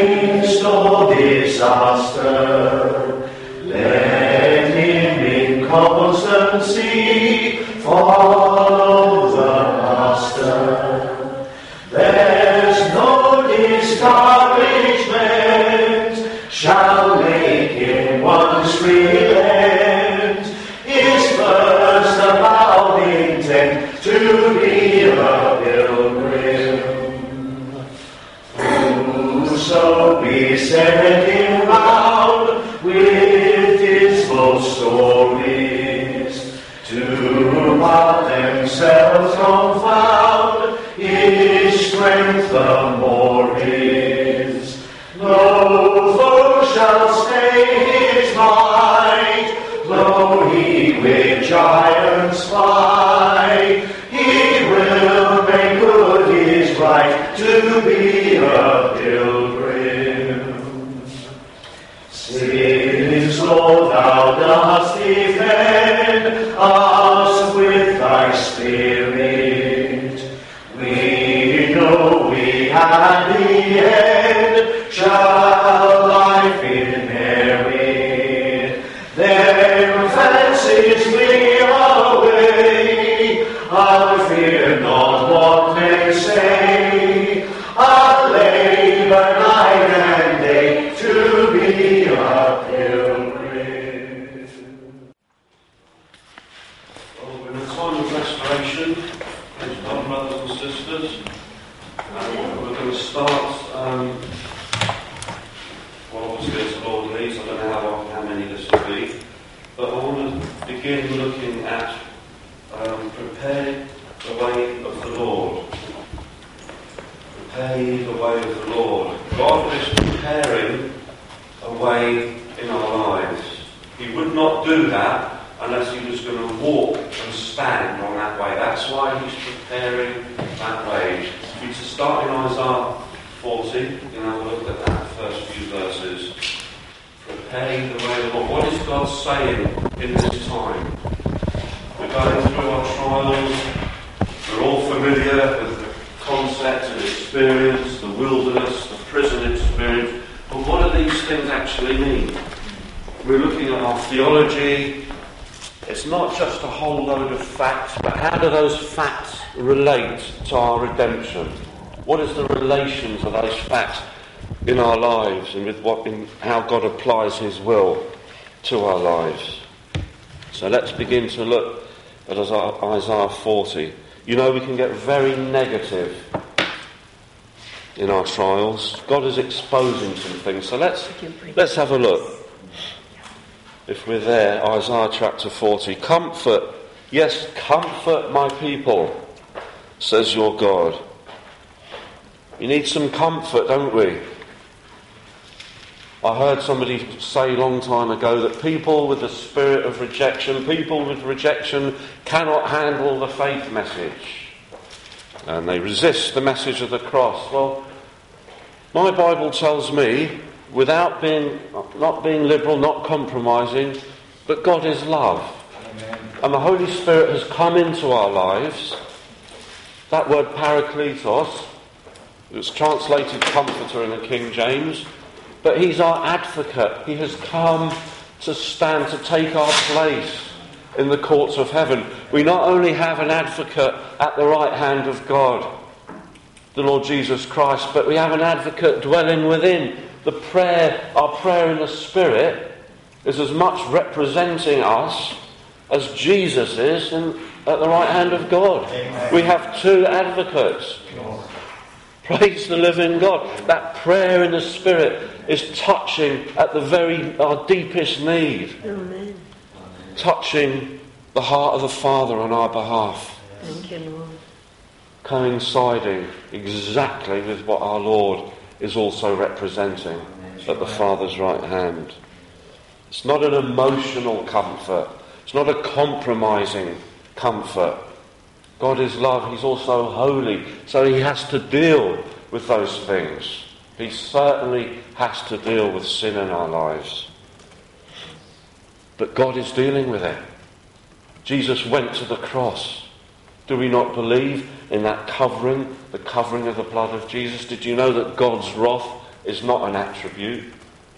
midst of disaster, let him in constancy follow the Master. There's no discouragement shall make him once relent his first avowed intent to be a pilgrim. Whoso beset him round with dismal stories, to what themselves confound, his strength the more is. No foe shall stay his might, though he with giants fly. He will make good his right to be a pilgrim. Since, Lord, thou dost defend us with thy Spirit, we know we at the end shall life inherit. Then fancies we away, I'll fear not what men say. I'll labor night and day to be a pilgrim. Well, we're in a time of restoration, praise God, brothers and sisters. We're going to start, well, obviously as the Lord leads. I don't know how many this will be, but I want to begin looking at prepare the way of the Lord. Prepare ye the way of the Lord. God is preparing a way in our lives. He would not do that unless he was going to walk and stand on that way. That's why he's preparing that way. We to start in Isaiah 40, you know, look at that first few verses. Prepare the way of the Lord. What is God saying in this time? We're going through our trials. We're all familiar with the concept and experience, the wilderness, the prison experience. But what do these things actually mean? We're looking at our theology. It's not just a whole load of facts, but how do those facts relate to our redemption? What is the relations of those facts in our lives and with how God applies his will to our lives? So let's begin to look at Isaiah 40. You know, we can get very negative in our trials. God is exposing some things. So let's have a look. If we're there, Isaiah chapter 40. Comfort, yes, comfort my people, says your God. We need some comfort, don't we? I heard somebody say a long time ago that people with the spirit of rejection, people with rejection cannot handle the faith message. And they resist the message of the cross. Well, my Bible tells me, not being liberal, not compromising, but God is love. Amen. And the Holy Spirit has come into our lives. That word parakletos, it's translated comforter in the King James, but he's our advocate. He has come to stand, to take our place in the courts of heaven. We not only have an advocate at the right hand of God, the Lord Jesus Christ, but we have an advocate dwelling within. Our prayer in the Spirit is as much representing us as Jesus is at the right hand of God. Amen. We have two advocates. Praise the living God. That prayer in the Spirit is touching at our deepest need. Amen. Touching the heart of the Father on our behalf. Thank you, Lord. Coinciding exactly with what our Lord is also representing at the Father's right hand. It's not an emotional comfort. It's not a compromising comfort. God is love. He's also holy. So he has to deal with those things. He certainly has to deal with sin in our lives. But God is dealing with it. Jesus went to the cross. Do we not believe in that covering, the covering of the blood of Jesus? Did you know that God's wrath is not an attribute.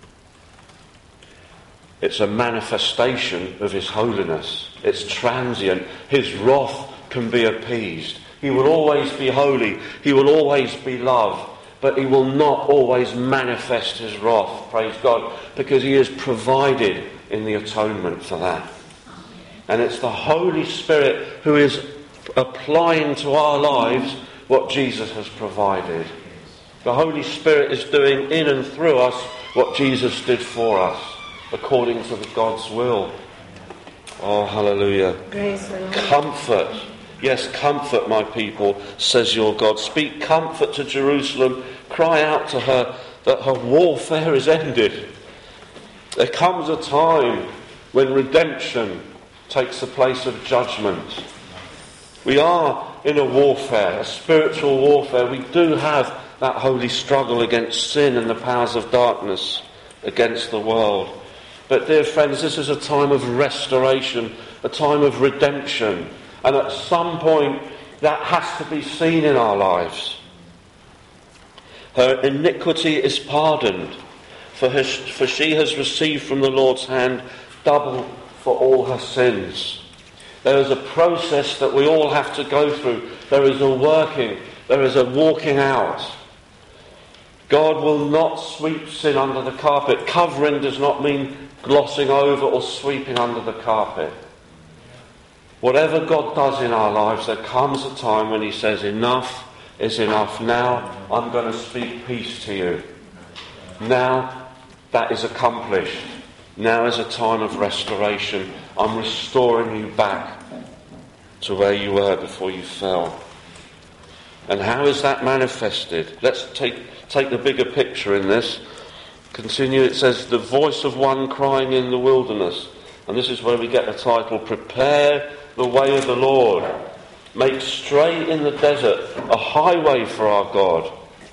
It's a manifestation of his holiness. It's transient. His wrath can be appeased. He will always be holy. He will always be love. But he will not always manifest his wrath, praise God, because he has provided in the atonement for that. And it's the Holy Spirit who is applying to our lives what Jesus has provided. The Holy Spirit is doing in and through us what Jesus did for us, according to God's will. Oh, hallelujah. Praise the Lord. Comfort. Yes, comfort my people, says your God. Speak comfort to Jerusalem. Cry out to her that her warfare is ended. There comes a time when redemption takes the place of judgment. We are in a warfare, a spiritual warfare. We do have that holy struggle against sin and the powers of darkness, against the world. But dear friends, this is a time of restoration, a time of redemption. And at some point, that has to be seen in our lives. Her iniquity is pardoned, for she has received from the Lord's hand double for all her sins. There is a process that we all have to go through. There is a working, there is a walking out. God will not sweep sin under the carpet. Covering does not mean glossing over or sweeping under the carpet. Whatever God does in our lives, there comes a time when he says, enough is enough. Now I'm going to speak peace to you. Now that is accomplished. Now is a time of restoration. I'm restoring you back to where you were before you fell. And how is that manifested? Let's take the bigger picture in this. Continue, it says, the voice of one crying in the wilderness. And this is where we get the title, Prepare the way of the Lord. Make straight in the desert a highway for our God.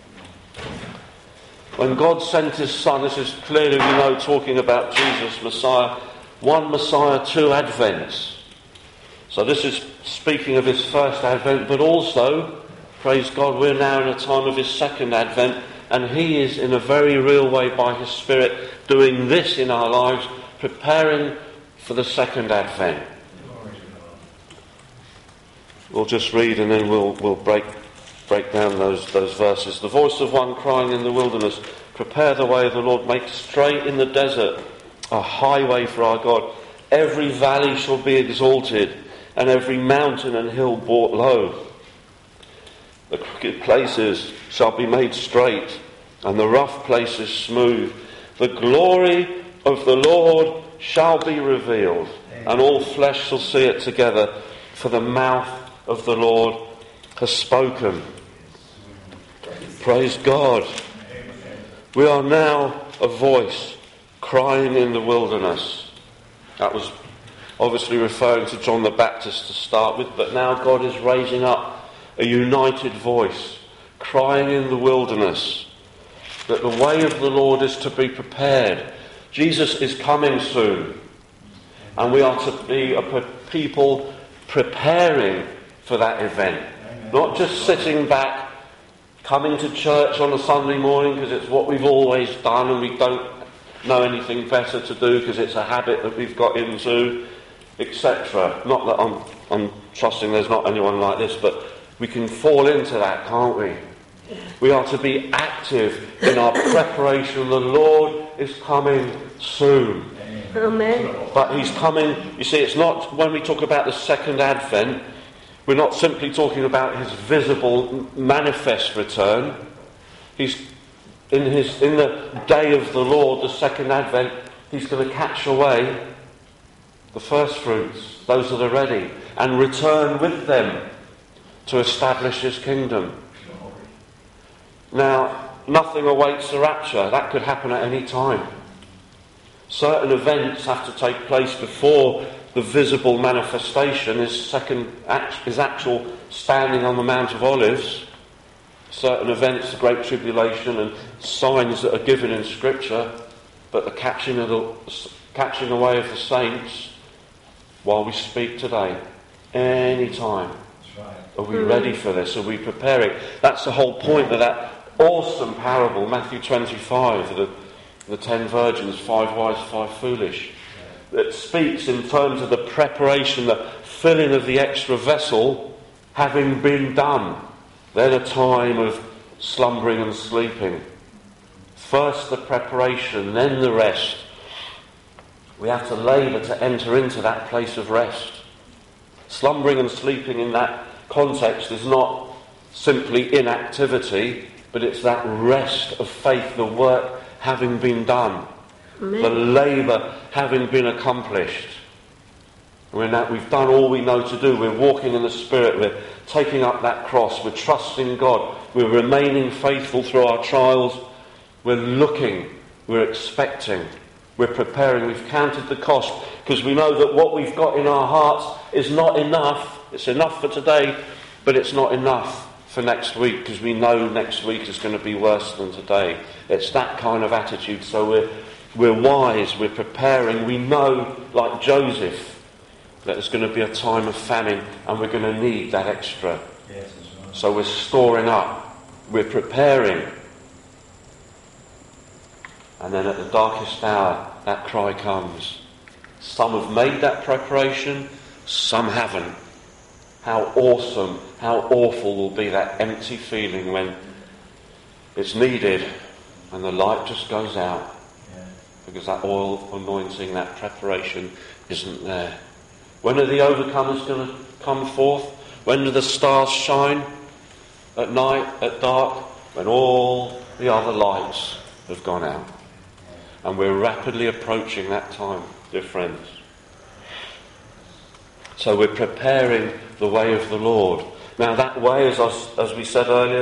When God sent his Son, this is clearly, we know, talking about Jesus, Messiah. One Messiah, two Advents. So this is speaking of his first Advent, but also, praise God, we're now in a time of his second Advent, and he is in a very real way by his Spirit doing this in our lives, preparing for the second Advent. We'll just read and then we'll break down those verses. The voice of one crying in the wilderness, prepare the way of the Lord, make straight in the desert a highway for our God. Every valley shall be exalted, and every mountain and hill brought low. The crooked places shall be made straight, and the rough places smooth. The glory of the Lord shall be revealed, and all flesh shall see it together, for the mouth of the Lord has spoken. Praise God. We are now a voice crying in the wilderness. That was obviously referring to John the Baptist to start with, but now God is raising up a united voice, crying in the wilderness, that the way of the Lord is to be prepared. Jesus is coming soon, and we are to be a people preparing for that event. Not just sitting back, coming to church on a Sunday morning because it's what we've always done and we don't know anything better to do because it's a habit that we've got into, etc. Not that I'm trusting there's not anyone like this, but we can fall into that, can't we? We are to be active in our preparation. The Lord is coming soon. Amen. But he's coming, you see, it's not, when we talk about the second Advent, we're not simply talking about his visible, manifest return. He's in the day of the Lord, the second Advent, he's going to catch away the first fruits, those that are ready, and return with them to establish his kingdom. Now, nothing awaits the rapture. That could happen at any time. Certain events have to take place before the visible manifestation is actual standing on the Mount of Olives. Certain events, the Great Tribulation and signs that are given in Scripture, but the catching away of the saints while we speak today, any time. Are we ready for this? Are we preparing? That's the whole point of that awesome parable, Matthew 25, the 10 virgins, 5 wise, 5 foolish, that speaks in terms of the preparation, the filling of the extra vessel having been done. Then a time of slumbering and sleeping. First the preparation, then the rest. We have to labour to enter into that place of rest. Slumbering and sleeping in that context is not simply inactivity, but it's that rest of faith, the work having been done, Amen. the labour having been accomplished. We've done all we know to do. We're walking in the Spirit. We're taking up that cross. We're trusting God. We're remaining faithful through our trials. We're looking. We're expecting. We're preparing. We've counted the cost because we know that what we've got in our hearts is not enough. It's enough for today, but it's not enough for next week because we know next week is going to be worse than today. It's that kind of attitude. So we're wise. We're preparing. We know, like Joseph, that there's going to be a time of famine and we're going to need that extra. Yes, that's right. So we're storing up, we're preparing. And then at the darkest hour, that cry comes. Some have made that preparation, some haven't. How awesome, how awful will be that empty feeling when it's needed and the light just goes out. Yeah. Because that oil anointing, that preparation isn't there. When are the overcomers going to come forth? When do the stars shine? At night, at dark, when all the other lights have gone out. And we're rapidly approaching that time, dear friends. So we're preparing the way of the Lord. Now that way, as we said earlier,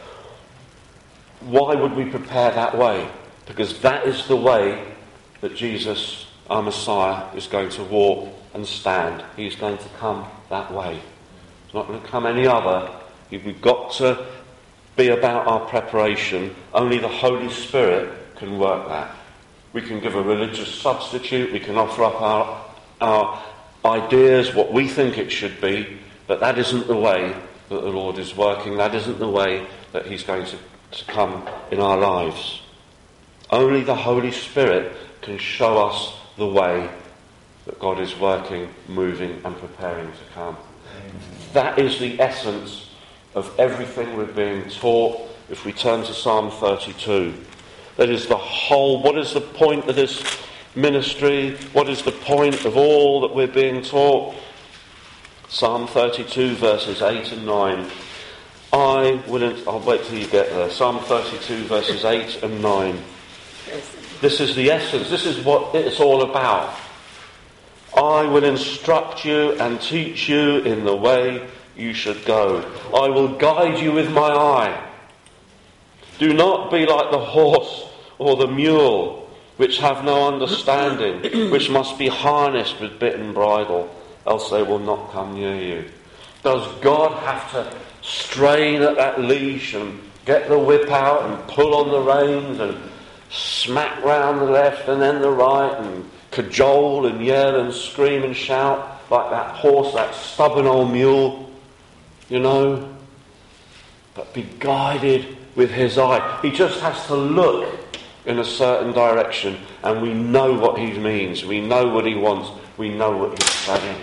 why would we prepare that way? Because that is the way that Jesus, our Messiah, is going to walk and stand. He's going to come that way. It's not going to come any other. We've got to be about our preparation. Only the Holy Spirit can work that. We can give a religious substitute. We can offer up our ideas, what we think it should be. But that isn't the way that the Lord is working. That isn't the way that He's going to come in our lives. Only the Holy Spirit can show us the way that God is working, moving and preparing to come. That is the essence of everything we're being taught. If we turn to Psalm 32, that is the whole, what is the point of this ministry? What is the point of all that we're being taught? Psalm 32 verses 8 and 9. I'll wait till you get there. Psalm 32 verses 8 and 9. This is the essence. This is what it's all about. I will instruct you and teach you in the way you should go. I will guide you with my eye. Do not be like the horse or the mule, which have no understanding, which must be harnessed with bit and bridle, else they will not come near you. Does God have to strain at that leash and get the whip out and pull on the reins and smack round the left and then the right and cajole and yell and scream and shout like that horse, that stubborn old mule, you know? But be guided with his eye. He just has to look in a certain direction and we know what he means. We know what he wants. We know what he's saying.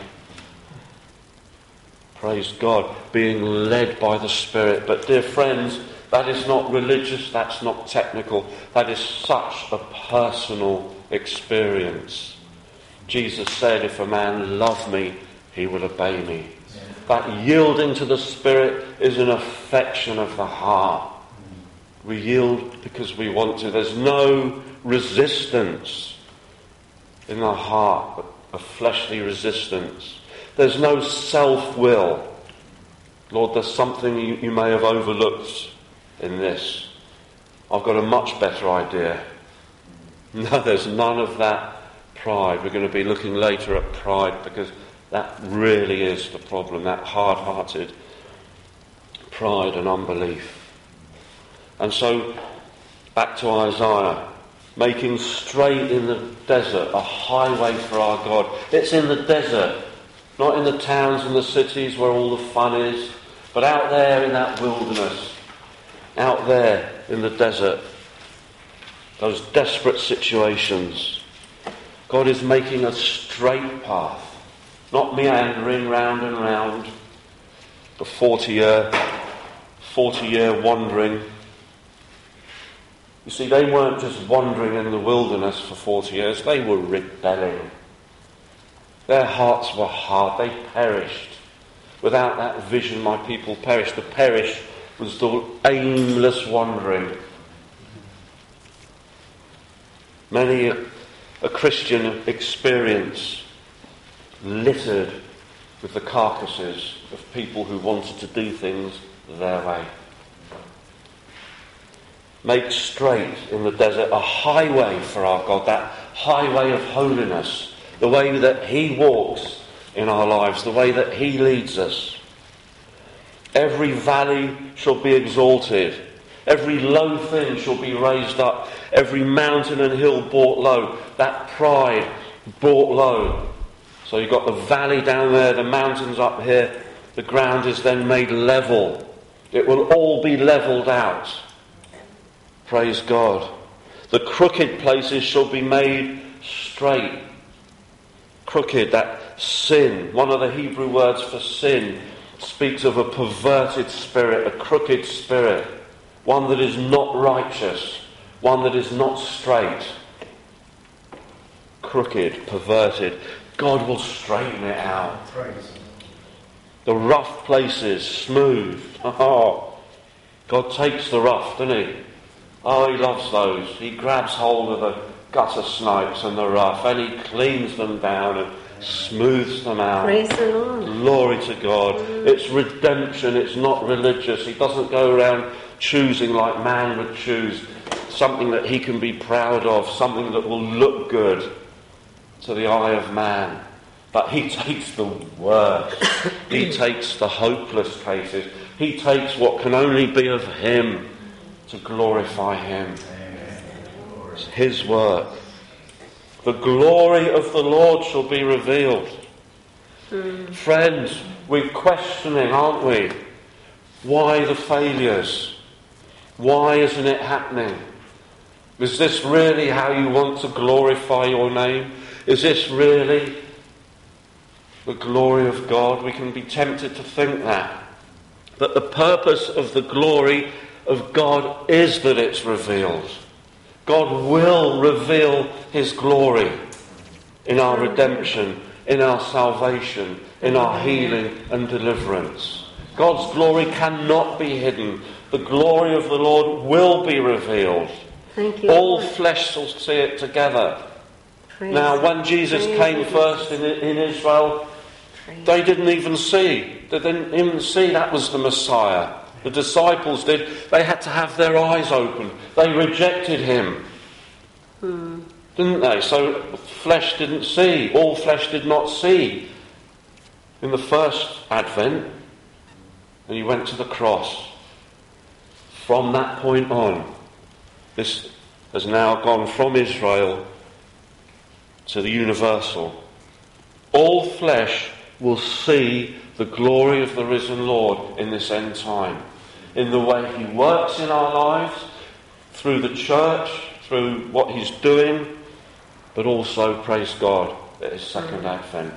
Praise God, being led by the Spirit. But dear friends, that is not religious, that's not technical. That is such a personal experience. Jesus said, if a man love me, he will obey me. Yeah. That yielding to the Spirit is an affection of the heart. We yield because we want to. There's no resistance in the heart, a fleshly resistance. There's no self-will. Lord, there's something you may have overlooked in this. I've got a much better idea. No, there's none of that pride. We're going to be looking later at pride because that really is the problem, that hard-hearted pride and unbelief. And so, back to Isaiah, making straight in the desert a highway for our God. It's in the desert, not in the towns and the cities where all the fun is, but out there in that wilderness, out there in the desert, those desperate situations, God is making a straight path, not meandering round and round, the 40-year wandering. You see, they weren't just wandering in the wilderness for 40 years, they were rebelling. Their hearts were hard, they perished. Without that vision, my people perished. The perish was the aimless wandering. Many a Christian experience littered with the carcasses of people who wanted to do things their way. Make straight in the desert a highway for our God, that highway of holiness, the way that He walks in our lives, the way that He leads us. Every valley shall be exalted, every low thing shall be raised up, every mountain and hill brought low, that pride brought low. So you've got the valley down there, the mountains up here, the ground is then made level. It will all be levelled out. Praise God. The crooked places shall be made straight. Crooked, that sin, one of the Hebrew words for sin, speaks of a perverted spirit, a crooked spirit, one that is not righteous, one that is not straight. Crooked, perverted. God will straighten it out. The rough places, smooth. Oh, God takes the rough, doesn't He? Oh, He loves those. He grabs hold of the gutter snipes and the rough, and He cleans them down and smooths them out. Praise the Lord. Glory to God. It's redemption, it's not religious. He doesn't go around choosing like man would choose something that he can be proud of, something that will look good to the eye of man. But He takes the worst. He takes the hopeless cases. He takes what can only be of Him to glorify Him. It's His work. The glory of the Lord shall be revealed. Friends, we're questioning, aren't we? Why the failures? Why isn't it happening? Is this really how you want to glorify your name? Is this really the glory of God? We can be tempted to think that. But the purpose of the glory of God is that it's revealed. God will reveal His glory in our redemption, in our salvation, in our healing and deliverance. God's glory cannot be hidden. The glory of the Lord will be revealed. Thank you. All flesh shall see it together. Now, when Jesus came first in Israel, they didn't even see. They didn't even see that was the Messiah. The disciples did. They had to have their eyes open. They rejected Him. Didn't they? So flesh didn't see. All flesh did not see in the first Advent. And He went to the cross. From that point on, this has now gone from Israel to the universal. All flesh will see the glory of the risen Lord in this end time. In the way He works in our lives, through the church, through what He's doing, but also, praise God, at His second Advent.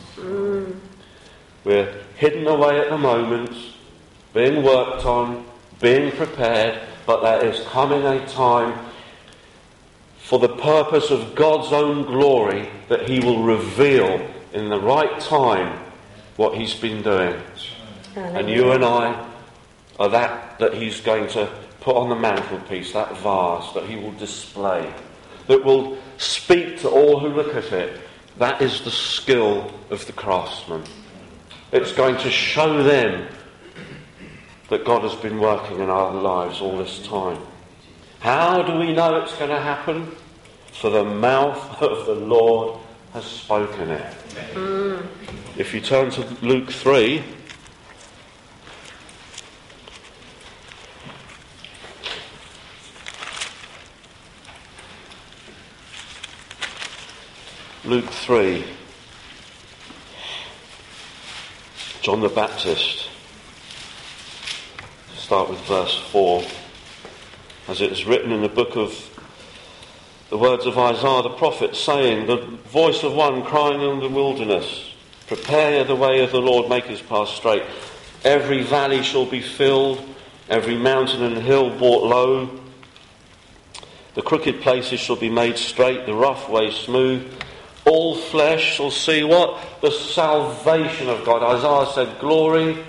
We're hidden away at the moment, being worked on, being prepared, but there is coming a time for the purpose of God's own glory that He will reveal in the right time what He's been doing. And you and I are that He's going to put on the mantelpiece, that vase that He will display, that will speak to all who look at it. That is the skill of the craftsman. It's going to show them that God has been working in our lives all this time. How do we know it's going to happen? For the mouth of the Lord has spoken it. If you turn to Luke 3, Luke 3, John the Baptist. Start with verse 4. As it is written in the book of the words of Isaiah the prophet, saying, the voice of one crying in the wilderness, prepare the way of the Lord, make his path straight. Every valley shall be filled, every mountain and hill brought low. The crooked places shall be made straight, the rough way smooth. All flesh shall see what? The salvation of God. Isaiah said glory.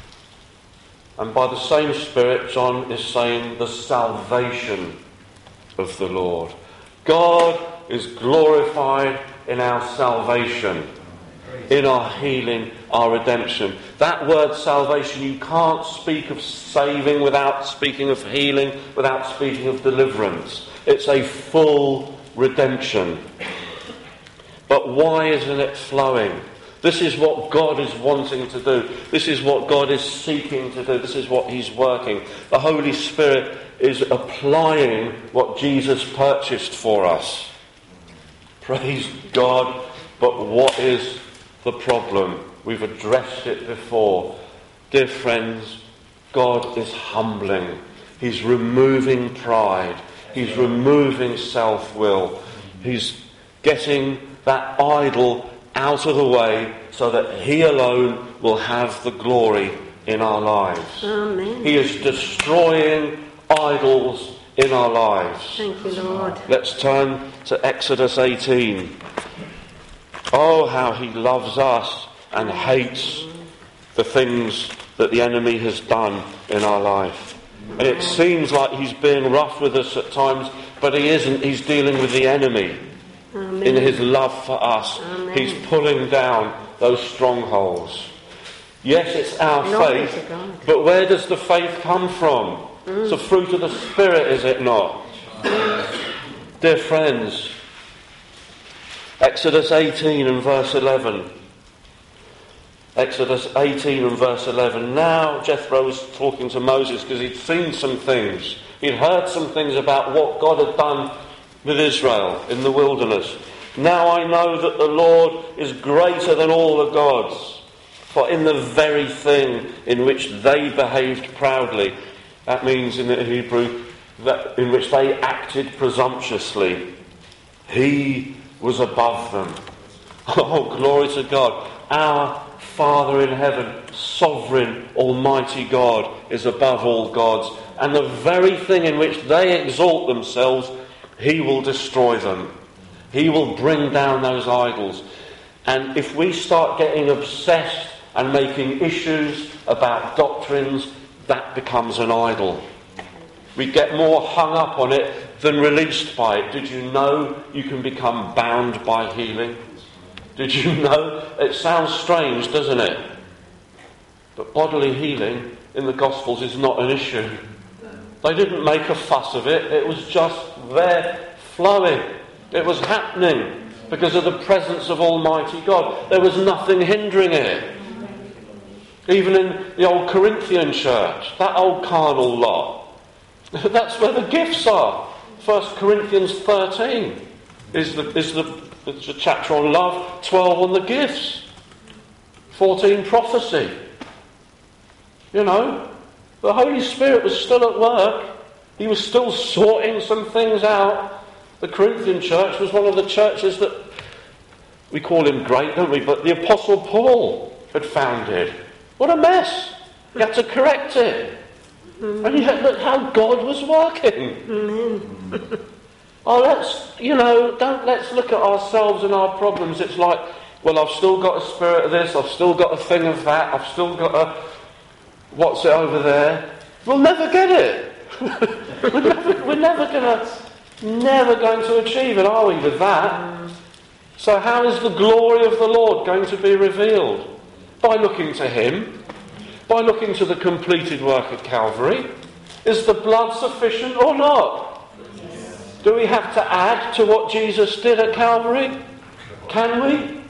And by the same Spirit, John is saying the salvation of the Lord. God is glorified in our salvation, in our healing, our redemption. That word salvation, you can't speak of saving without speaking of healing, without speaking of deliverance. It's a full redemption. But why isn't it flowing? This is what God is wanting to do. This is what God is seeking to do. This is what he's working. The Holy Spirit is applying what Jesus purchased for us. Praise God. But what is the problem? We've addressed it before. Dear friends, God is humbling. He's removing pride. He's removing self-will. He's getting that idol out of the way so that he alone will have the glory in our lives. Amen. He is destroying idols in our lives. Thank you, Lord. Let's turn to Exodus 18. Oh, how he loves us and hates the things that the enemy has done in our life. And it seems like he's being rough with us at times, but he isn't. He's dealing with the enemy. Amen. In his love for us. Amen. He's pulling down those strongholds. Yes, it's our Glory faith, to God. but where does the faith come from? It's a fruit of the Spirit, is it not? Dear friends, Exodus 18 and verse 11. Exodus 18 and verse 11. Now Jethro was talking to Moses because he'd seen some things. He'd heard some things about what God had done with Israel in the wilderness. Now I know that the Lord is greater than all the gods, for in the very thing in which they behaved proudly, that means in the Hebrew that in which they acted presumptuously, he was above them. Oh, glory to God. Our Father in heaven, sovereign, almighty God, is above all gods, and the very thing in which they exalt themselves, he will destroy them. He will bring down those idols. And if we start getting obsessed and making issues about doctrines, that becomes an idol. We get more hung up on it than released by it. Did you know you can become bound by healing? Did you know? It sounds strange, doesn't it? But bodily healing in the Gospels is not an issue. They didn't make a fuss of it. It was just there, flowing. It was happening because of the presence of Almighty God. There was nothing hindering it. Even in the old Corinthian church, that old carnal lot, that's where the gifts are. 1 Corinthians 13 is the chapter on love, 12 on the gifts, 14 prophecy. You know, the Holy Spirit was still at work. He was still sorting some things out. The Corinthian church was one of the churches that, we call him great, don't we? But the Apostle Paul had founded. What a mess. He had to correct it. And yet look how God was working. Oh, let's look at ourselves and our problems. It's like, well, I've still got a spirit of this, I've still got a thing of that, I've still got a... what's it over there? We'll never get it. We're never going to achieve it, are we, with that? So how is the glory of the Lord going to be revealed? By looking to him, by looking to the completed work at Calvary. Is the blood sufficient or not? Do we have to add to what Jesus did at Calvary? Can we?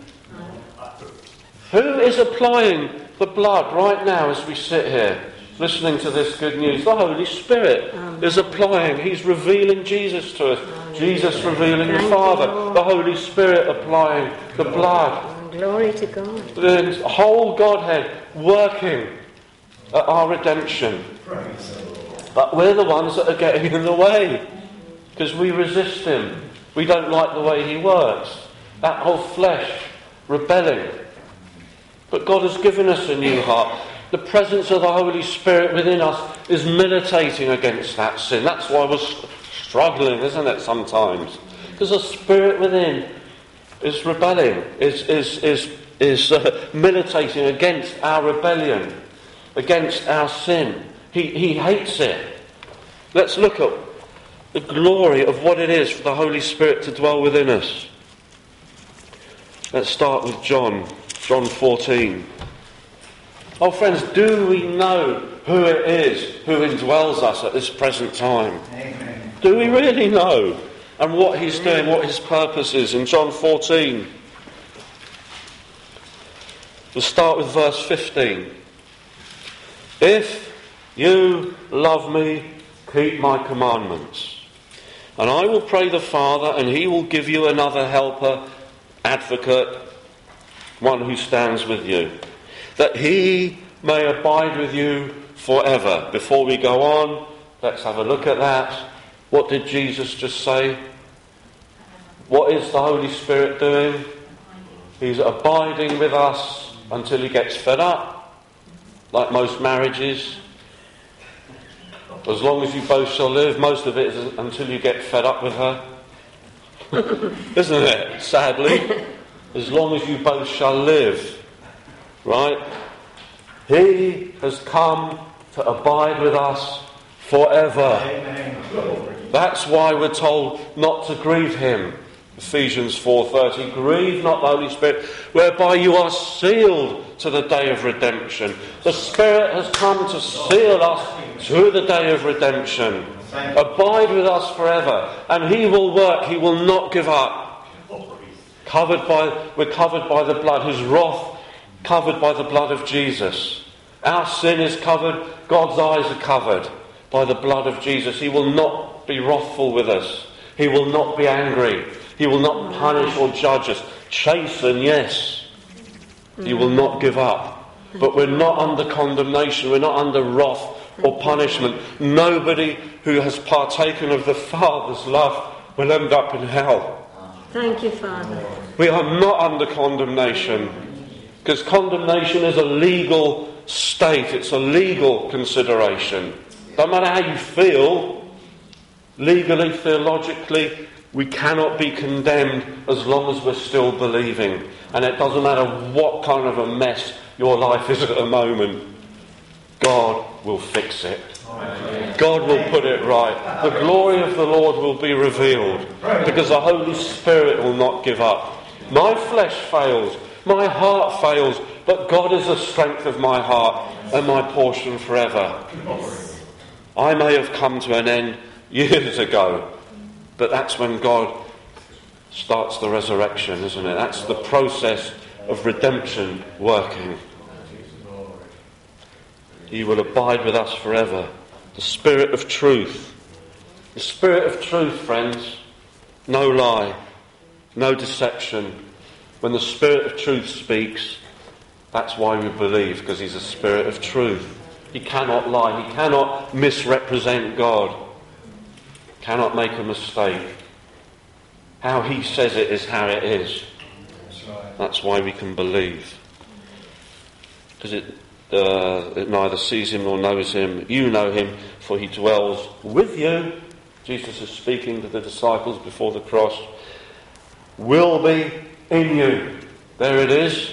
Who is applying the blood right now as we sit here, listening to this good news? The Holy Spirit is applying. He's revealing Jesus to us. Jesus revealing the Father. The Holy Spirit applying the blood. Glory to God. The whole Godhead working at our redemption. But we're the ones that are getting in the way because we resist him. We don't like the way he works. That whole flesh rebelling. But God has given us a new heart. The presence of the Holy Spirit within us is militating against that sin. That's why we're struggling, isn't it, sometimes? Because the Spirit within is rebelling, is militating against our rebellion, against our sin. He hates it. Let's look at the glory of what it is for the Holy Spirit to dwell within us. Let's start with John 14. Oh friends, do we know who it is who indwells us at this present time? Amen. Do we really know? And what he's doing, what his purpose is in John 14. We'll start with verse 15. If you love me, keep my commandments. And I will pray the Father, and he will give you another helper, advocate, one who stands with you, that he may abide with you forever. Before we go on, let's have a look at that. What did Jesus just say? What is the Holy Spirit doing? He's abiding with us until he gets fed up, like most marriages. As long as you both shall live, most of it is until you get fed up with her. Isn't it? Sadly. As long as you both shall live. Right? He has come to abide with us forever. Amen. That's why we're told not to grieve him. Ephesians 4:30, grieve not the Holy Spirit, whereby you are sealed to the day of redemption. The Spirit has come to seal us to the day of redemption. Abide with us forever, and he will work, he will not give up. We're covered by the blood, his wrath covered by the blood of Jesus. Our sin is covered, God's eyes are covered by the blood of Jesus. He will not be wrathful with us. He will not be angry. He will not punish or judge us. Chasten, yes. He will not give up. But we're not under condemnation. We're not under wrath or punishment. Nobody who has partaken of the Father's love will end up in hell. Thank you, Father. We are not under condemnation. Because condemnation is a legal state. It's a legal consideration. No matter how you feel, legally, theologically, we cannot be condemned as long as we're still believing. And it doesn't matter what kind of a mess your life is at the moment. God will fix it. God will put it right. The glory of the Lord will be revealed. Because the Holy Spirit will not give up. My flesh fails. My heart fails. But God is the strength of my heart and my portion forever. I may have come to an end years ago. But that's when God starts the resurrection, isn't it? That's the process of redemption working. He will abide with us forever. The Spirit of truth. The Spirit of truth, friends. No lie. No deception. When the Spirit of truth speaks, that's why we believe, because he's a Spirit of truth. He cannot lie. He cannot misrepresent God. Cannot make a mistake. How he says it is how it is. That's why we can believe. Because it neither sees him nor knows him. You know him, for he dwells with you. Jesus is speaking to the disciples before the cross. Will be in you. There it is.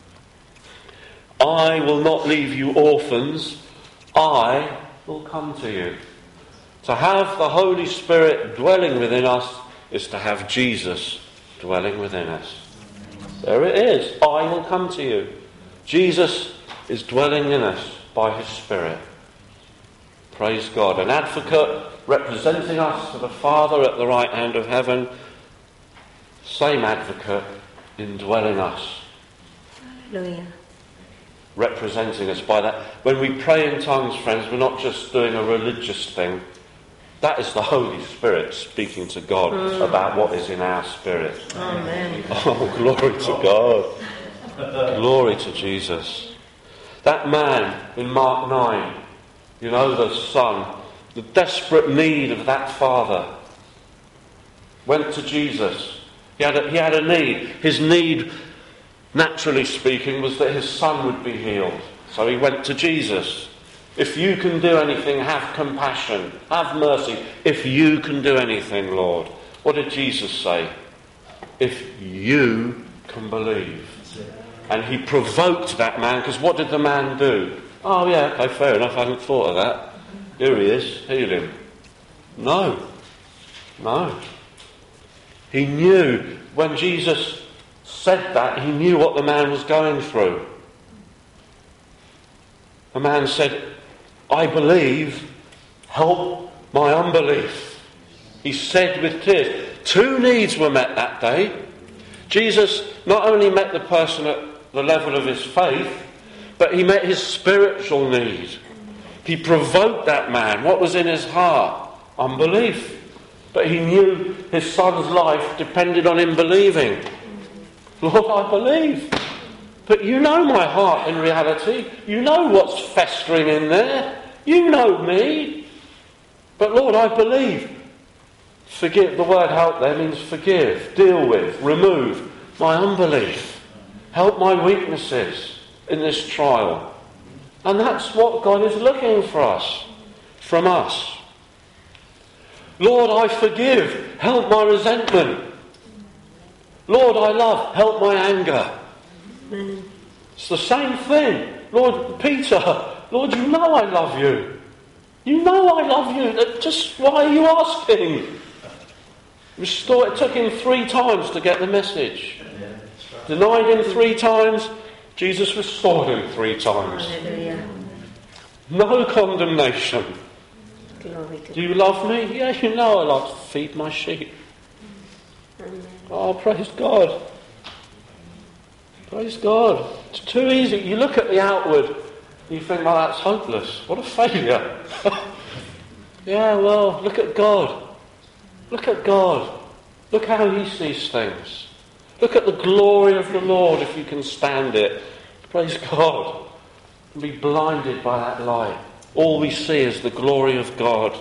I will not leave you orphans. I will come to you. To have the Holy Spirit dwelling within us is to have Jesus dwelling within us. There it is. I will come to you. Jesus is dwelling in us by his Spirit. Praise God. An advocate representing us to the Father at the right hand of heaven. Same advocate indwelling us. Hallelujah. Representing us by that. When we pray in tongues, friends, we're not just doing a religious thing. That is the Holy Spirit speaking to God about what is in our spirit. Amen. Oh, glory to God. Glory to Jesus. That man in Mark 9, you know, the son the desperate need of that father, went to Jesus. He had a need. His need, naturally speaking, was that his son would be healed. So he went to Jesus. If you can do anything, have compassion, have mercy. If you can do anything, Lord. What did Jesus say? If you can believe. And he provoked that man, because what did the man do? Oh yeah, okay, fair enough, I hadn't thought of that. Here he is, heal him. No. He knew, when Jesus said that, he knew what the man was going through. The man said, I believe, help my unbelief. He said with tears. 2 needs were met that day. Jesus not only met the person at the level of his faith, but he met his spiritual need. He provoked that man. What was in his heart? Unbelief. But he knew his son's life depended on him believing. Lord, I believe. But you know my heart in reality. You know what's festering in there. You know me. But Lord, I believe. Forgive. The word help there means forgive, deal with, remove my unbelief. Help my weaknesses in this trial. And that's what God is looking for us, from us. Lord, I forgive. Help my resentment. Lord, I love. Help my anger. It's the same thing. Lord, Peter, Lord, you know I love you. You know I love you. Just why are you asking? Restore. It took him 3 times to get the message. Denied him 3 times. Jesus restored him 3 times. Hallelujah. No condemnation. Glory to Do you love me? Yeah, you know I love to feed my sheep. Amen. Oh, praise God. Praise God. It's too easy. You look at the outward and you think, well, that's hopeless. What a failure. Yeah, well, look at God. Look at God. Look how he sees things. Look at the glory of the Lord, if you can stand it. Praise God. And be blinded by that light. All we see is the glory of God.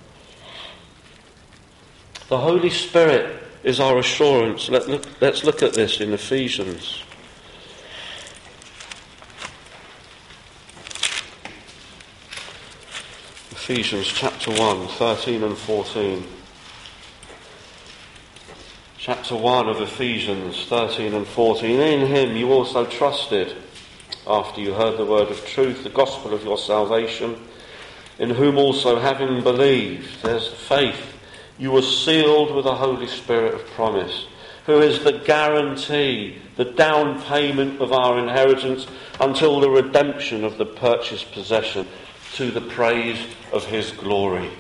The Holy Spirit is our assurance. Let's look at this in Ephesians. Ephesians chapter 1, 13 and 14. Chapter 1 of Ephesians 13 and 14. In him you also trusted, after you heard the word of truth, the gospel of your salvation, in whom also having believed, there's faith, you were sealed with the Holy Spirit of promise, who is the guarantee, the down payment of our inheritance until the redemption of the purchased possession, to the praise of his glory.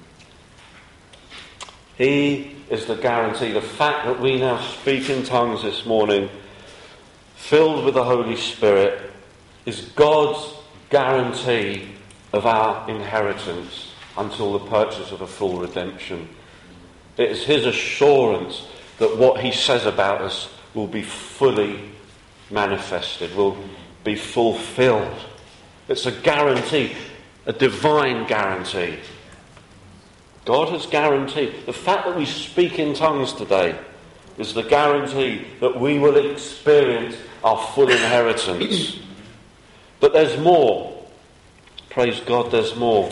He is the guarantee. The fact that we now speak in tongues this morning, filled with the Holy Spirit, is God's guarantee of our inheritance until the purchase of a full redemption. It is his assurance that what he says about us will be fully manifested, will be fulfilled. It's a guarantee, a divine guarantee. God has guaranteed. The fact that we speak in tongues today is the guarantee that we will experience our full inheritance. But there's more. Praise God, there's more.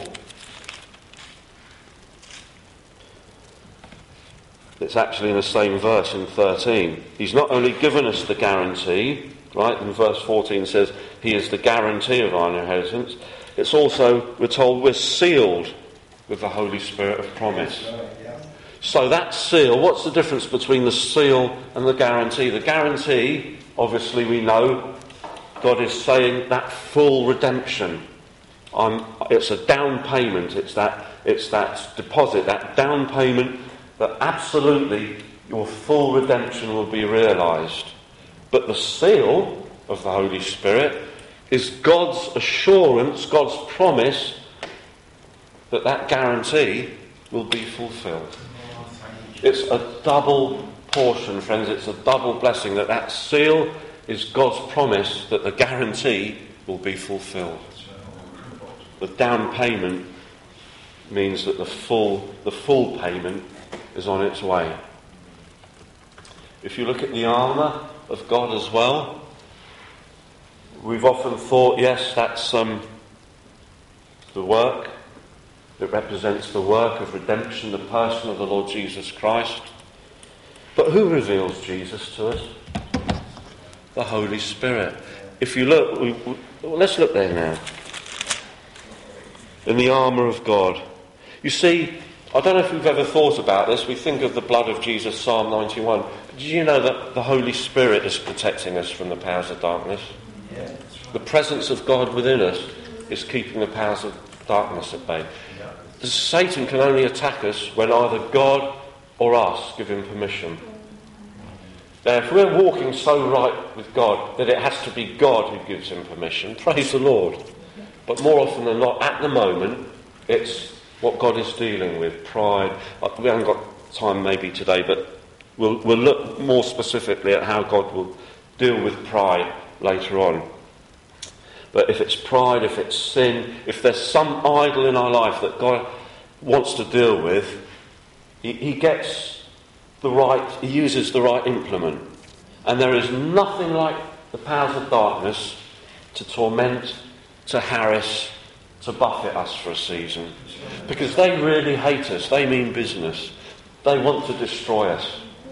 It's actually in the same verse in 13. He's not only given us the guarantee, right? In verse 14 says, he is the guarantee of our inheritance. It's also, we're told, we're sealed with the Holy Spirit of promise. So that seal, what's the difference between the seal and the guarantee? The guarantee, obviously we know, God is saying that full redemption. It's a down payment, it's that deposit, that down payment that absolutely your full redemption will be realised. But the seal of the Holy Spirit is God's assurance, God's promise that guarantee will be fulfilled. It's a double portion, friends. It's a double blessing that seal is God's promise that the guarantee will be fulfilled. The down payment means that the full payment is on its way. If you look at the armour of God as well, we've often thought, yes, that's the work. It represents the work of redemption, the person of the Lord Jesus Christ. But who reveals Jesus to us? The Holy Spirit. If you look, let's look there now. In the armour of God. You see, I don't know if we've ever thought about this. We think of the blood of Jesus, Psalm 91. But did you know that the Holy Spirit is protecting us from the powers of darkness? Yeah, that's right. The presence of God within us is keeping the powers of darkness at bay. Satan can only attack us when either God or us give him permission. Now, if we're walking so right with God that it has to be God who gives him permission, praise the Lord. But more often than not, at the moment, it's what God is dealing with, pride. We haven't got time maybe today, but we'll look more specifically at how God will deal with pride later on. But if it's pride, if it's sin, if there's some idol in our life that God wants to deal with, he gets the right, he uses the right implement. And there is nothing like the powers of darkness to torment, to harass, to buffet us for a season. Because they really hate us. They mean business. They want to destroy us.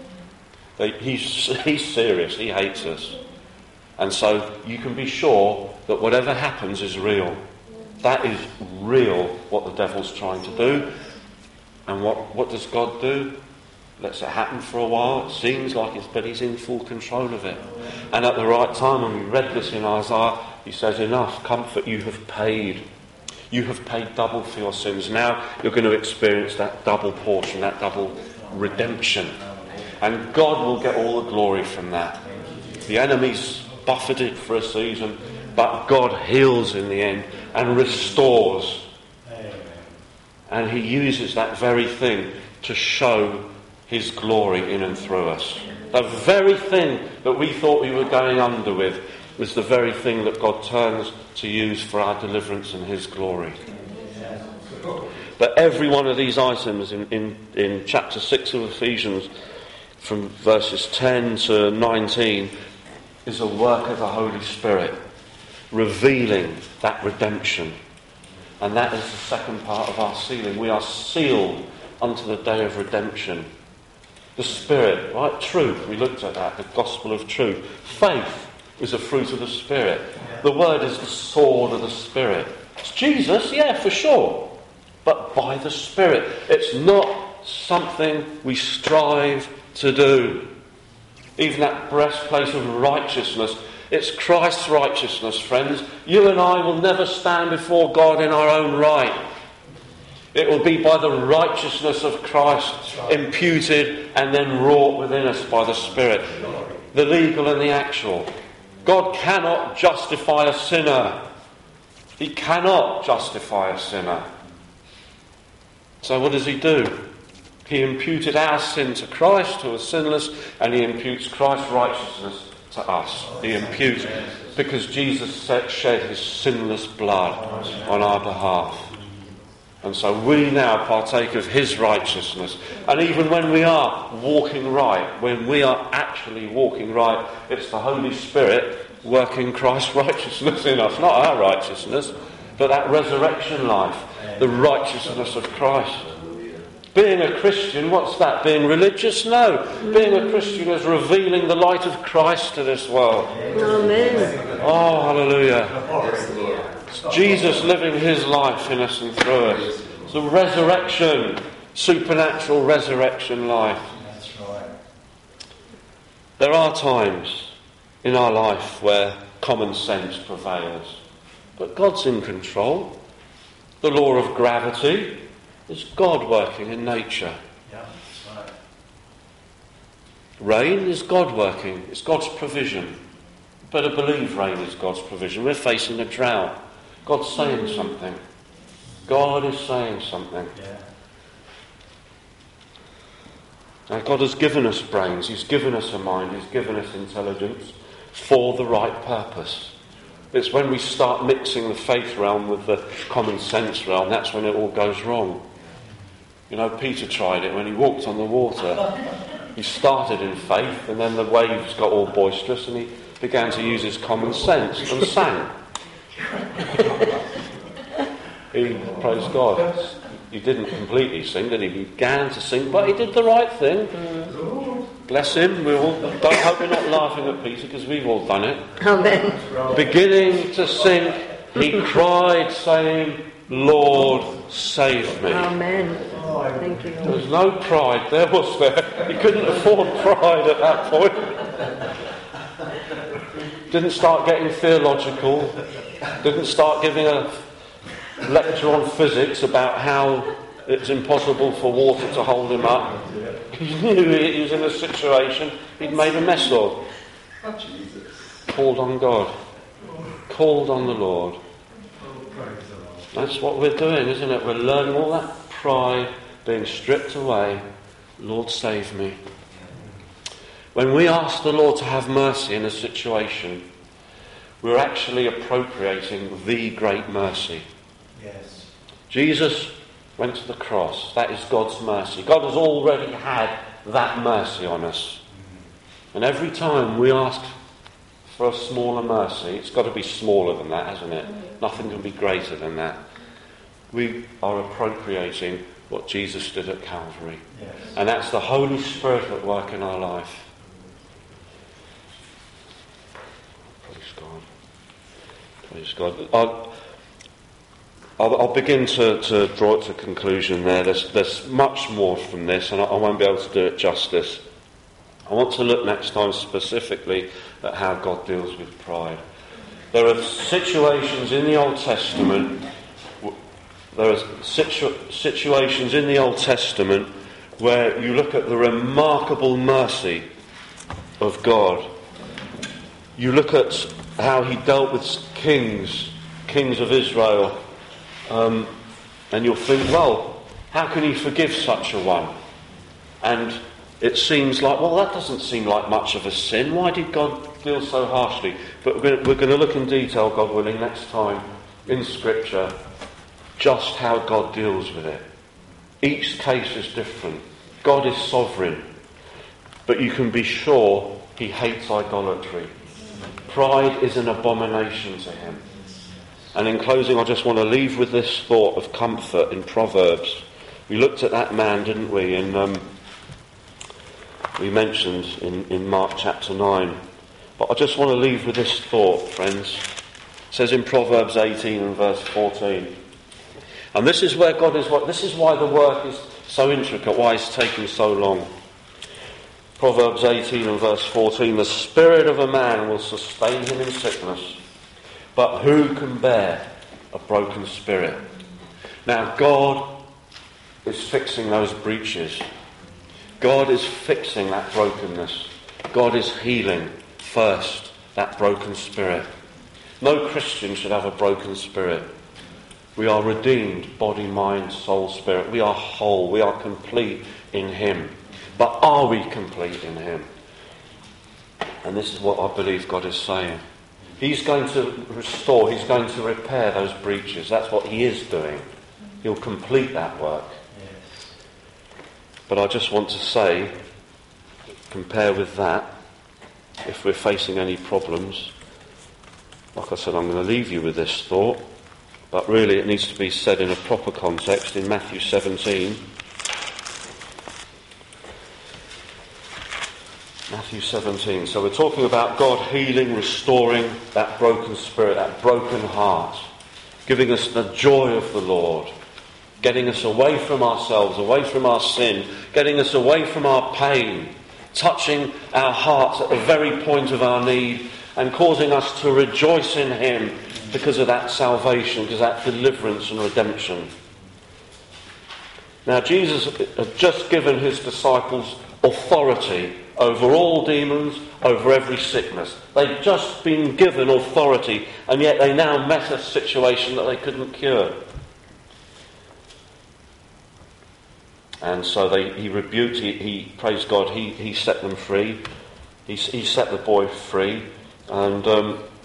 He's serious. He hates us. And so you can be sure that whatever happens is real. That is real, what the devil's trying to do. And what does God do? Lets it happen for a while. It seems like it's, but he's in full control of it. And at the right time, and we read this in Isaiah, he says, enough, comfort, you have paid. You have paid double for your sins. Now you're going to experience that double portion, that double redemption. And God will get all the glory from that. The enemy's buffeted for a season, but God heals in the end and restores. And he uses that very thing to show his glory in and through us. The very thing that we thought we were going under with was the very thing that God turns to use for our deliverance and his glory. But every one of these items in chapter 6 of Ephesians, from verses 10 to 19, is a work of the Holy Spirit, revealing that redemption. And that is the second part of our sealing. We are sealed unto the day of redemption. The Spirit, right? Truth, we looked at that, the gospel of truth. Faith is a fruit of the Spirit. The word is the sword of the Spirit. It's Jesus, yeah, for sure. But by the Spirit. It's not something we strive to do. Even that breastplate of righteousness, it's Christ's righteousness, friends. You and I will never stand before God in our own right. It will be by the righteousness of Christ imputed and then wrought within us by the Spirit. The legal and the actual. God cannot justify a sinner. He cannot justify a sinner. So what does he do? He imputed our sin to Christ, who was sinless, and he imputes Christ's righteousness to us. He imputes, because Jesus shed his sinless blood on our behalf. And so we now partake of his righteousness. And even when we are walking right, when we are actually walking right, it's the Holy Spirit working Christ's righteousness in us. Not our righteousness, but that resurrection life, the righteousness of Christ. Being a Christian, what's that? Being religious? No. Being a Christian is revealing the light of Christ to this world. Amen. Oh, hallelujah. It's Jesus living his life in us and through us. It's the resurrection, supernatural resurrection life. That's right. There are times in our life where common sense prevails. But God's in control. The law of gravity is God working in nature. Yeah, that's right. Rain is God working. It's God's provision. You better believe rain is God's provision. We're facing a drought. God's saying something. God is saying something. Yeah. Now, God has given us brains. He's given us a mind. He's given us intelligence for the right purpose. It's when we start mixing the faith realm with the common sense realm, that's when it all goes wrong. You know, Peter tried it when he walked on the water. He started in faith, and then the waves got all boisterous, and he began to use his common sense and sank. Praise God. He didn't completely sink, did he? He began to sink, but he did the right thing. Bless him. Don't hope we're not laughing at Peter, because we've all done it. Amen. Beginning to sink, he cried, saying, Lord, save me. Amen. Thank you, There Lord. was no pride there, was there? He couldn't afford pride at that point. Didn't start getting theological. Didn't start giving a lecture on physics about how it's impossible for water to hold him up. He knew he was in a situation he'd made a mess of. Called on God. Called on the Lord. That's what we're doing, isn't it? We're learning all that pride being stripped away. Lord, save me. When we ask the Lord to have mercy in a situation, we're actually appropriating the great mercy. Yes. Jesus went to the cross. That is God's mercy. God has already had that mercy on us. And every time we ask for a smaller mercy, it's got to be smaller than that, hasn't it? Nothing can be greater than that. We are appropriating what Jesus did at Calvary. Yes. And that's the Holy Spirit at work in our life. Praise God. Praise God. I'll begin to draw it to conclusion there. There's much more from this, and I won't be able to do it justice. I want to look next time specifically at how God deals with pride. There are situations in the Old Testament. There are situations in the Old Testament where you look at the remarkable mercy of God. You look at how he dealt with kings of Israel, and you'll think, well, how can he forgive such a one? And it seems like, well, that doesn't seem like much of a sin. Why did God deal so harshly? But we're going to look in detail, God willing, next time in Scripture, just how God deals with it. Each case is different. God is sovereign. But you can be sure he hates idolatry. Pride is an abomination to him. And in closing, I just want to leave with this thought of comfort in Proverbs. We looked at that man, didn't we? We mentioned in Mark chapter 9. But I just want to leave with this thought, friends. It says in Proverbs 18 and verse 14. And this is where God is. This is why the work is so intricate, why it's taking so long. Proverbs 18 and verse 14. The spirit of a man will sustain him in sickness, but who can bear a broken spirit? Now God is fixing those breaches. God is fixing that brokenness. God is healing first that broken spirit. No Christian should have a broken spirit. We are redeemed, body, mind, soul, spirit. We are whole. We are complete in him. But are we complete in him? And this is what I believe God is saying. He's going to restore, he's going to repair those breaches. That's what he is doing. He'll complete that work. Yes. But I just want to say, compare with that, if we're facing any problems, like I said, I'm going to leave you with this thought, but really it needs to be said in a proper context in Matthew 17. Matthew 17. So we're talking about God healing, restoring that broken spirit, that broken heart, giving us the joy of the Lord, getting us away from ourselves, away from our sin, getting us away from our pain, touching our hearts at the very point of our need and causing us to rejoice in him because of that salvation, because of that deliverance and redemption. Now Jesus had just given his disciples authority over all demons, over every sickness. They'd just been given authority, and yet they now met a situation that they couldn't cure. And so he rebuked, he praised God, he set them free. He set the boy free. And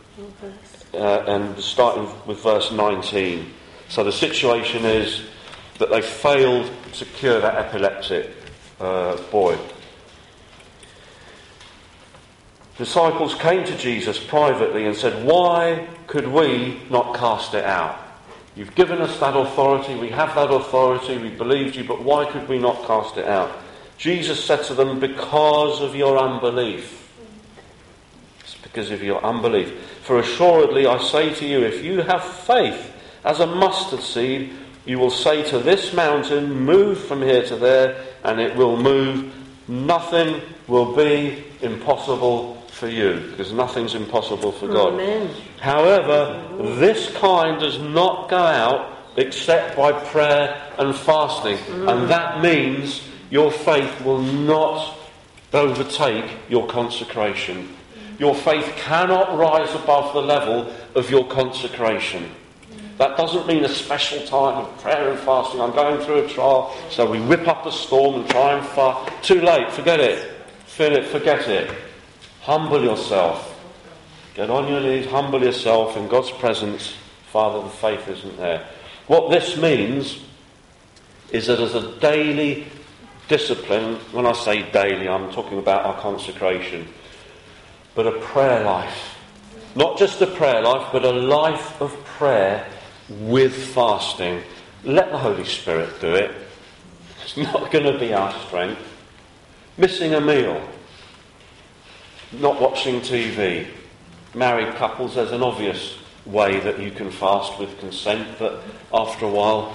starting with verse 19. So the situation is, that they failed to cure that epileptic boy. Disciples came to Jesus privately and said, "Why could we not cast it out? You've given us that authority, we have that authority, we believed you, but why could we not cast it out?" Jesus said to them, "Because of your unbelief." It's because of your unbelief. "For assuredly I say to you, if you have faith as a mustard seed, you will say to this mountain, 'Move from here to there,' and it will move. Nothing will be impossible for you," because nothing's impossible for God. Amen. "However, this kind does not go out except by prayer and fasting." And that means your faith will not overtake your consecration. Your faith cannot rise above the level of your consecration. That doesn't mean a special time of prayer and fasting. I'm going through a trial, so we whip up a storm and try and fast. Too late, forget it. Forget it. Humble yourself. Get on your knees, humble yourself in God's presence. Father, the faith isn't there. What this means is that as a daily discipline, when I say daily, I'm talking about our consecration, but a prayer life. Not just a prayer life, but a life of prayer with fasting. Let the Holy Spirit do it. It's not going to be our strength. Missing a meal. Not watching TV. Married couples, there's an obvious way that you can fast with consent, but after a while,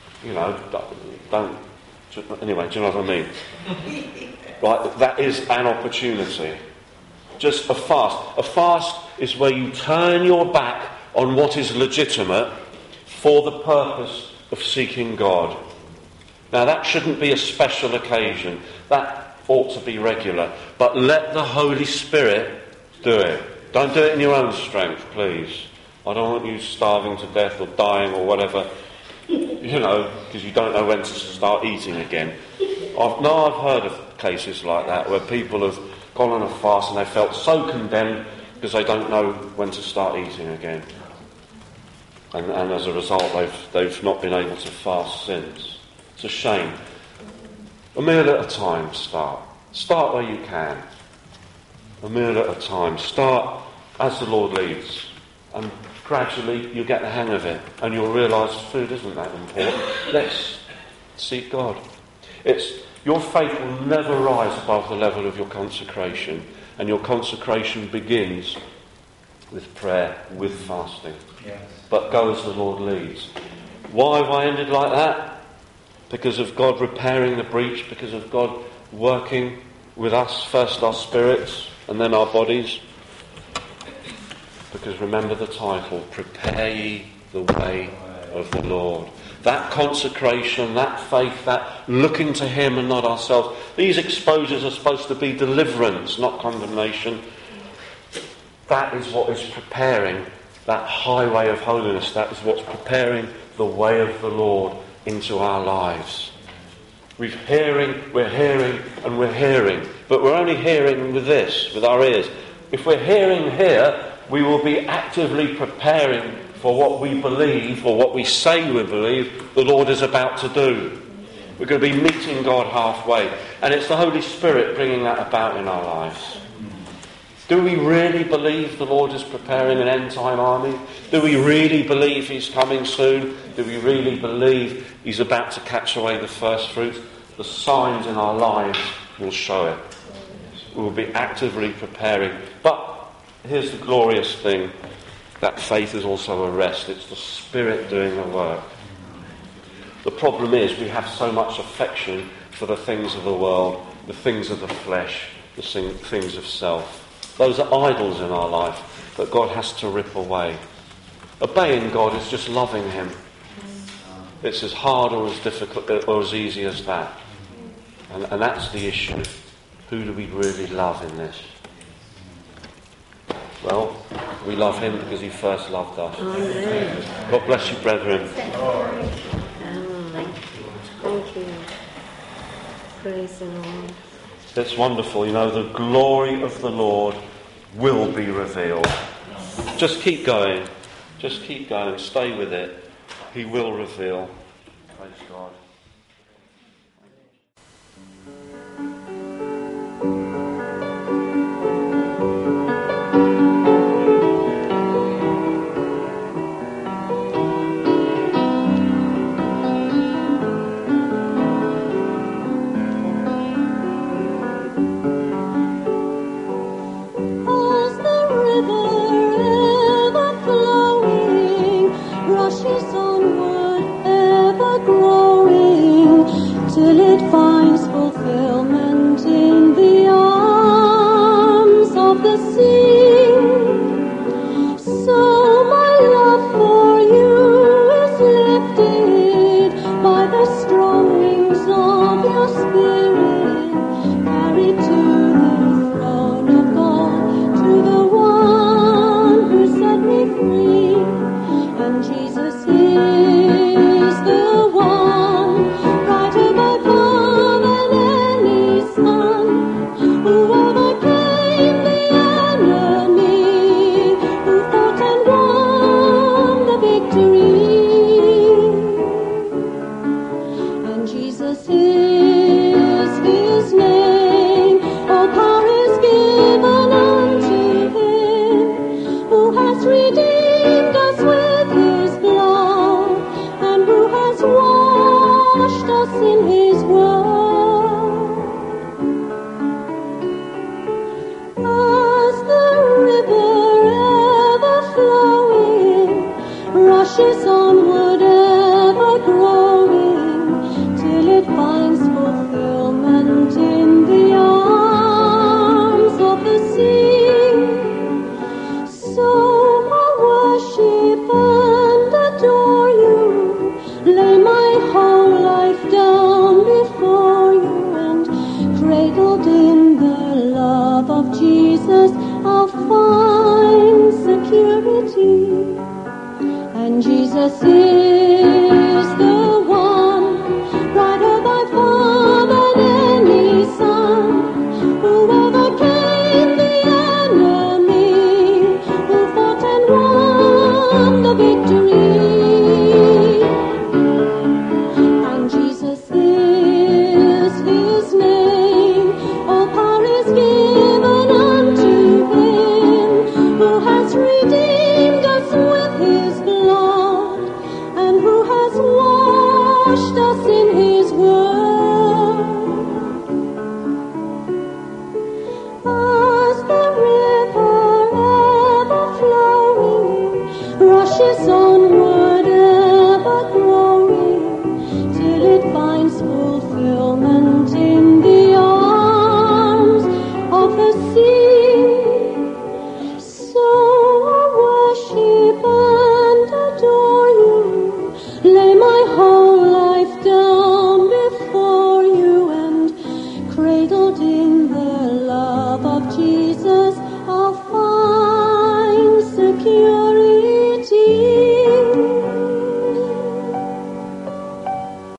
don't. Anyway, do you know what I mean? Right, that is an opportunity. Just a fast. A fast is where you turn your back on what is legitimate for the purpose of seeking God. Now that shouldn't be a special occasion. That ought to be regular. But let the Holy Spirit do it. Don't do it in your own strength, please. I don't want you starving to death or dying or whatever, because you don't know when to start eating again. I've heard of cases like that where people have gone on a fast and they felt so condemned because they don't know when to start eating again. And as a result, they've not been able to fast since. It's a shame. A meal at a time, start. Start where you can. A meal at a time. Start as the Lord leads. And gradually you'll get the hang of it. And you'll realise food isn't that important. Let's seek God. Your faith will never rise above the level of your consecration. And your consecration begins with prayer, with fasting. Yes. But go as the Lord leads. Why have I ended like that? Because of God repairing the breach, because of God working with us, first our spirits and then our bodies. Because remember the title, Prepare Ye the Way of the Lord. That consecration, that faith, that looking to Him and not ourselves. These exposures are supposed to be deliverance, not condemnation. That is what is preparing that highway of holiness. That is what's preparing the way of the Lord into our lives. We're hearing, and we're hearing. But we're only hearing with this, with our ears. If we're hearing here, we will be actively preparing for what we believe, or what we say we believe, the Lord is about to do. We're going to be meeting God halfway. And it's the Holy Spirit bringing that about in our lives. Do we really believe the Lord is preparing an end-time army? Do we really believe He's coming soon? Do we really believe He's about to catch away the first fruits? The signs in our lives will show it. We will be actively preparing. But here's the glorious thing. That faith is also a rest. It's the Spirit doing the work. The problem is we have so much affection for the things of the world, the things of the flesh, the things of self. Those are idols in our life that God has to rip away. Obeying God is just loving Him. It's as hard or as difficult or as easy as that. And that's the issue. Who do we really love in this? Well, we love Him because He first loved us. Amen. God bless you, brethren. Thank you. Praise the Lord. It's wonderful, the glory of the Lord will be revealed. Just keep going. Just keep going. Stay with it. He will reveal. Praise Praise God. As the river ever flowing rushes onward, ever growing, till it finds fulfillment in the arms of the sea. So my love for you is lifted by the strong wings of your spirit, carried to the throne of God, to the one who set me free. And Jesus is the one, brighter by far than any sun, who overcame the enemy, who fought and won the victory. And Jesus is his name, all power is given unto him, who has redeemed us with his blood, and who has washed us in his word.